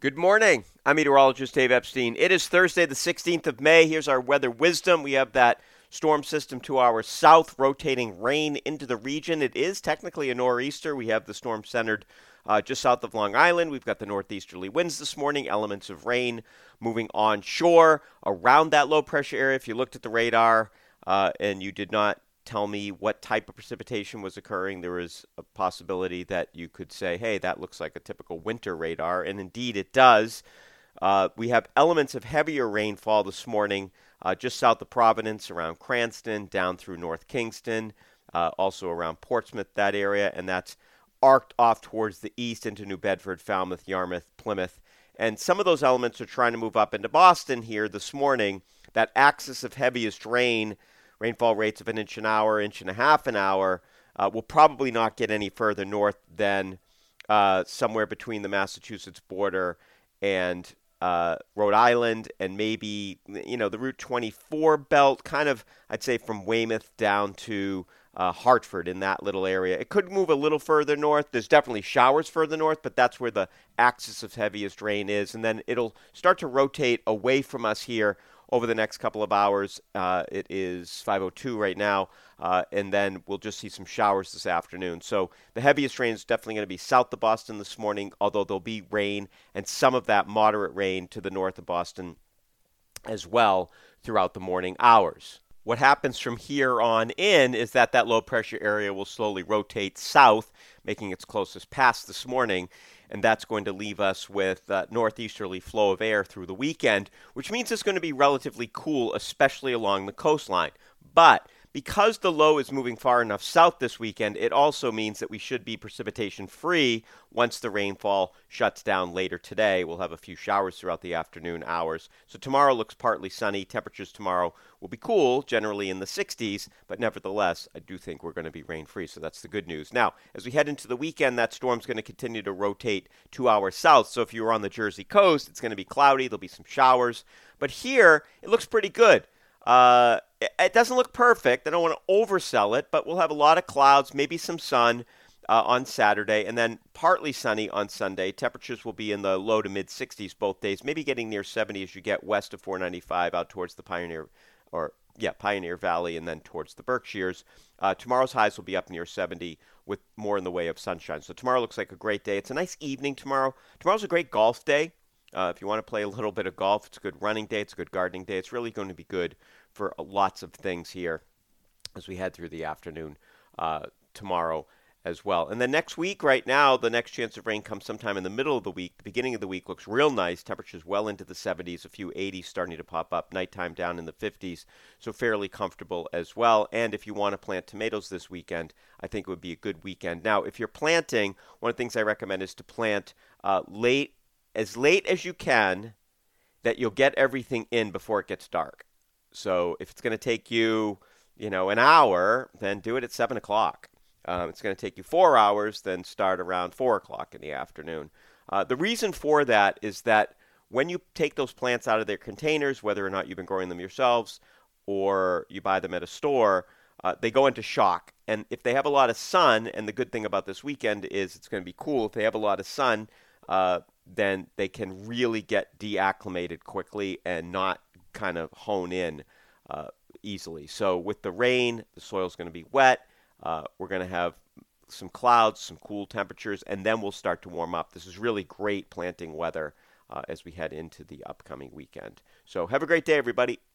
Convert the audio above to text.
Good morning. I'm meteorologist Dave Epstein. It is Thursday, the 16th of May. Here's our weather wisdom. We have that storm system to our south, rotating rain into the region. It is technically a nor'easter. We have the storm centered just south of Long Island. We've got the northeasterly winds this morning, elements of rain moving onshore around that low pressure area. If you looked at the radar and you did not tell me what type of precipitation was occurring, there is a possibility that you could say, hey, that looks like a typical winter radar, and indeed it does. We have elements of heavier rainfall this morning just south of Providence, around Cranston, down through North Kingston, also around Portsmouth, that area, and that's arced off towards the east into New Bedford, Falmouth, Yarmouth, Plymouth. And some of those elements are trying to move up into Boston here this morning. That axis of heaviest rainfall rates of an inch an hour, inch and a half an hour, will probably not get any further north than somewhere between the Massachusetts border and Rhode Island, and maybe, the Route 24 belt, kind of, I'd say, from Weymouth down to Hartford, in that little area. It could move a little further north. There's definitely showers further north, but that's where the axis of heaviest rain is. And then it'll start to rotate away from us here over the next couple of hours. It is 5:02 right now, and then we'll just see some showers this afternoon. So the heaviest rain is definitely going to be south of Boston this morning, although there'll be rain and some of that moderate rain to the north of Boston as well throughout the morning hours. What happens from here on in is that low pressure area will slowly rotate south, making its closest pass this morning, and that's going to leave us with northeasterly flow of air through the weekend, which means it's going to be relatively cool, especially along the coastline. But because the low is moving far enough south this weekend, it also means that we should be precipitation free once the rainfall shuts down later today. We'll have a few showers throughout the afternoon hours. So tomorrow looks partly sunny. Temperatures tomorrow will be cool, generally in the 60s, but nevertheless, I do think we're going to be rain free. So that's the good news. Now, as we head into the weekend, that storm's going to continue to rotate 2 hours south. So if you were on the Jersey coast, it's going to be cloudy. There'll be some showers. But here, it looks pretty good. It doesn't look perfect. I don't want to oversell it, but we'll have a lot of clouds, maybe some sun on Saturday, and then partly sunny on Sunday. Temperatures will be in the low to mid 60s both days, maybe getting near 70 as you get west of 495 out towards the Pioneer Valley and then towards the Berkshires. Tomorrow's highs will be up near 70 with more in the way of sunshine. So tomorrow looks like a great day. It's a nice evening tomorrow. Tomorrow's a great golf day. If you want to play a little bit of golf, it's a good running day. It's a good gardening day. It's really going to be good for lots of things here as we head through the afternoon tomorrow as well. And then next week, right now, the next chance of rain comes sometime in the middle of the week. The beginning of the week looks real nice. Temperatures well into the 70s, a few 80s starting to pop up. Nighttime down in the 50s, so fairly comfortable as well. And if you want to plant tomatoes this weekend, I think it would be a good weekend. Now, if you're planting, one of the things I recommend is to plant as late as you can, that you'll get everything in before it gets dark. So if it's going to take you, an hour, then do it at 7 o'clock. It's going to take you 4 hours, then start around 4 o'clock in the afternoon. The reason for that is that when you take those plants out of their containers, whether or not you've been growing them yourselves or you buy them at a store, they go into shock. And if they have a lot of sun, and the good thing about this weekend is it's going to be cool, if they have a lot of sun, then they can really get deacclimated quickly and not kind of hone in easily. So with the rain, the soil's going to be wet. We're going to have some clouds, some cool temperatures, and then we'll start to warm up. This is really great planting weather as we head into the upcoming weekend. So have a great day, everybody.